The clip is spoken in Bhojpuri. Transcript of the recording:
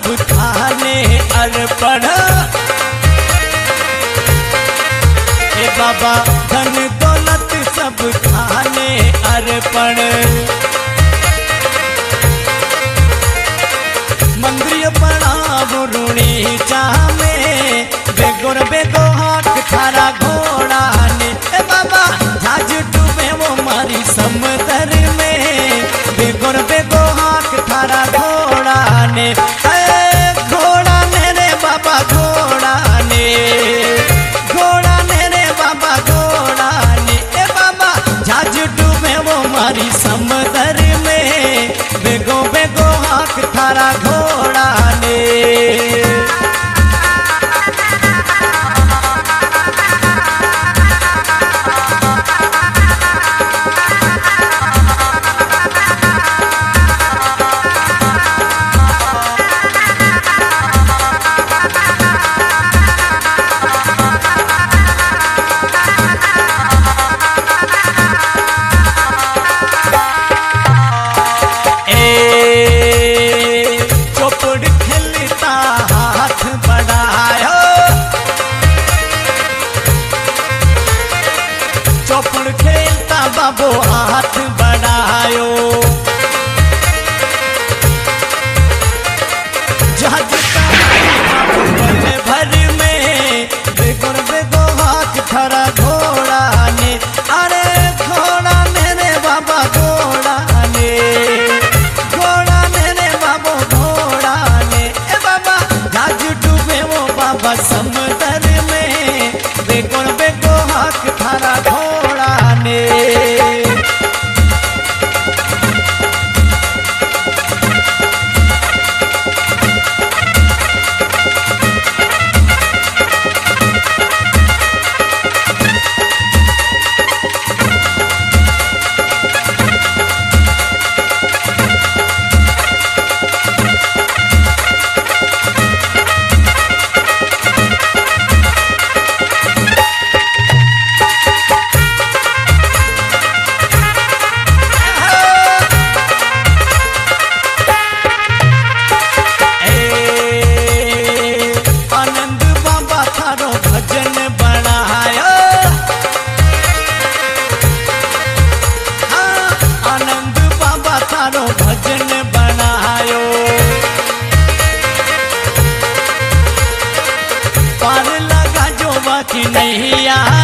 सब थाने अर्पण। ए बाबा धन दौलत सब थाने अर्पण। मंदिर प्रणाम ऋणी चामे बेगोर बेगो हाथ थारा घोड़ा ने। ए बाबा झाज डूबे वो मारी समंदर में बेगोर बेगो हाथ थारा घोड़ा ने। घोड़ा ने रे बाबा घोड़ा ने, घोड़ा ने रे बाबा घोड़ा ने। ए बाबा झाज डूबे वो मारी समंदर में बेगो बेगो हाथ थारा घोड़ा ने। चौपड़ खेलता बाबो हाथ बढ़ायो। जहाज भर में बेगोर बेगो हाथ थारा घोड़ा ने। अरे घोड़ा ने रे बाबा घोड़ा ने, घोड़ा ने रे बाबो घोड़ा ने। ए बाबा जहाज डूबे वो बाबा समंदर में बेगोर बेगो हाथ थारा घोड़ा ने। भजन बनायो पार लगा जो बाकी नहीं आ।